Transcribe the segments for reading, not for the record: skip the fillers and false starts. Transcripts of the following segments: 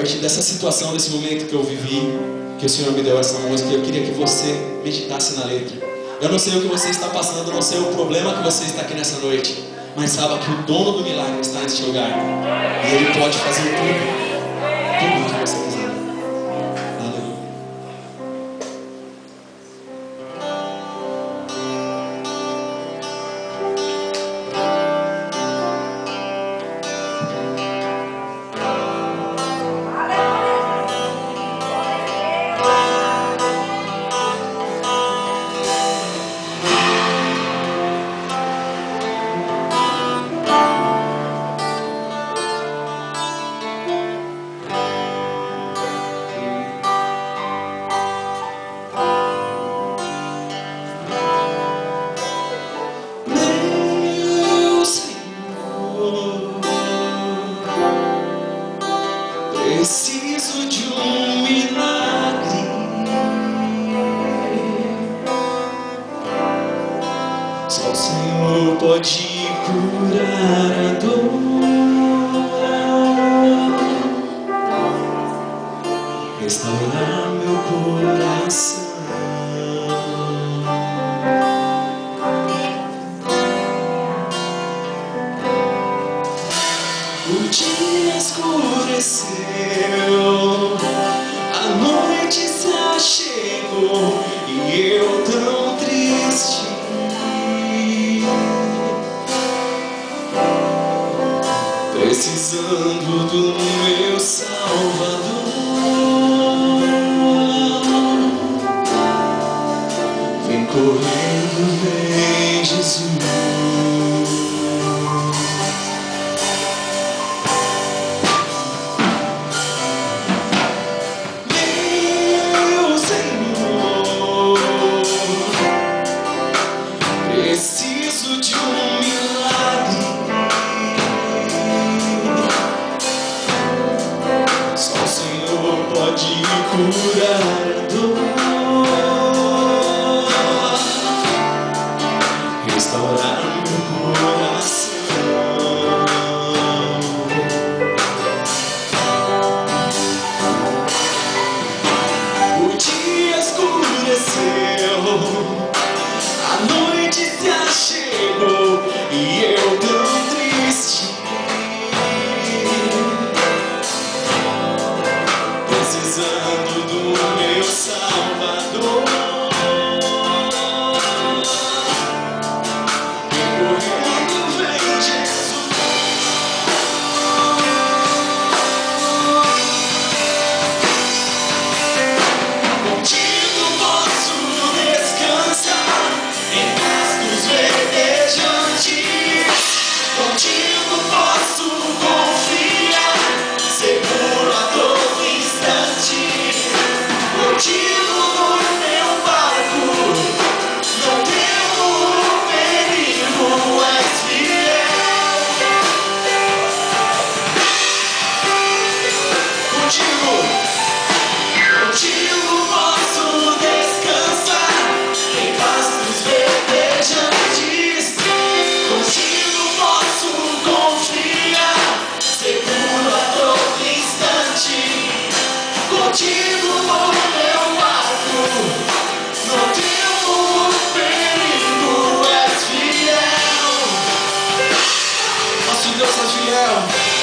diante dessa situação, desse momento que eu vivi, que o Senhor me deu essa música, eu queria que você meditasse na letra. Eu não sei o que você está passando, eu não sei o problema que você está aqui nessa noite, mas saiba que o dono do milagre está neste lugar. E Ele pode fazer tudo o que você quiser. Aleluia. Preciso de um milagre. Só o Senhor pode curar a dor, restaurar meu coração. O dia escureceu, a noite se achegou e eu tão triste, precisando do meu Salvador. Vem correndo, vem Jesus. Preciso de um milagre. Só o Senhor pode curar a dor, restaurar meu coração. O dia escureceu, a noite se achegou e eu tão triste, precisando do meu Salvador. Vem correndo, vem Jesus. Contigo posso descansar em pastos verdejantes. Contigo posso confiar, seguro a todo instante. Contigo no meu barco, não temo perigo, és fiel. Contigo posso descansar em pastos verdejantes. Contigo posso confiar, seguro a todo instante. Contigo no meu barco, não temo perigo, és fiel. Nosso Deus é fiel.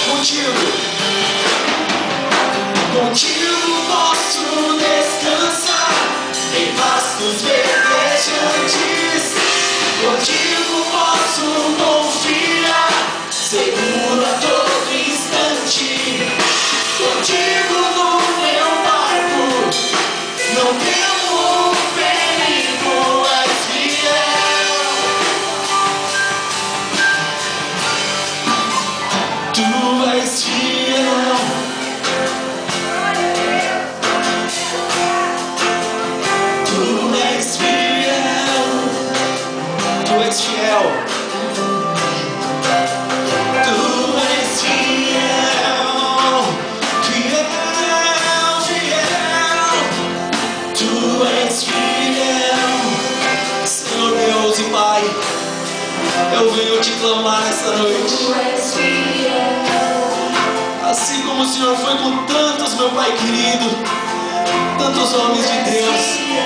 Contigo posso descansar em pastos verdejantes. Contigo posso confiar, seguro a todo instante. Contigo no meu barco, não temo perigo, és fiel. Tu és fiel. Tu és fiel. Tu és fiel. Tu és fiel. Fiel, fiel. Tu és fiel. Senhor Deus e Pai, eu venho te clamar essa noite. Tu és fiel. Assim como o Senhor foi com tantos, meu Pai querido, tantos homens de Deus.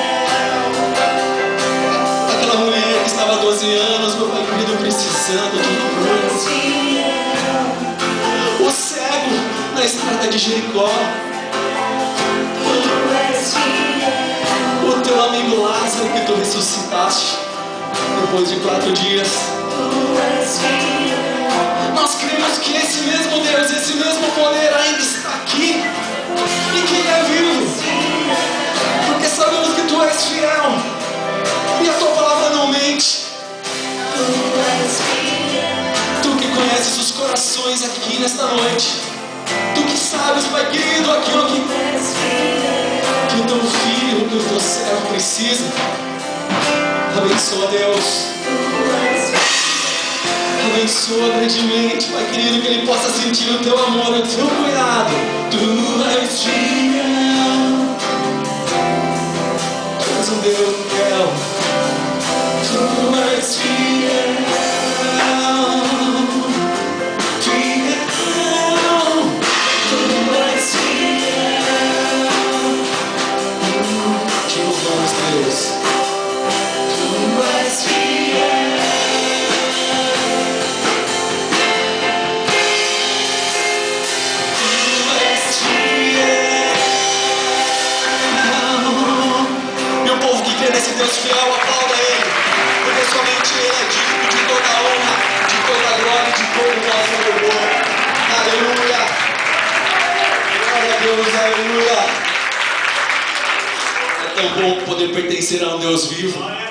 Aquela mulher que estava há 12 anos, meu Pai querido, precisando de uma cura. O cego na estrada de Jericó. O teu amigo Lázaro que tu ressuscitaste depois de 4 dias. Nós cremos que esse mesmo Deus, esse mesmo poder ainda está aqui e que Ele é vivo, porque sabemos que Tu és fiel e a Tua palavra não mente. Tu que conheces os corações aqui nesta noite, Tu que sabes, Pai querido, aquilo que o Teu filho, que o Teu servo precisa. Abençoa, Deus. Abençoa grandemente, Pai querido, que ele possa sentir o Teu amor, o Teu cuidado. Tu és fiel. Tu és um Deus fiel. Tu és fiel. Fiel. Tu és fiel. Te louvamos, Deus. Tu és fiel. Esse Deus fiel, aplauda Ele, porque somente Ele é digno de toda a honra, de toda a glória, de todo o nosso louvor. Aleluia! Glória a Deus, aleluia! É tão bom poder pertencer a um Deus vivo.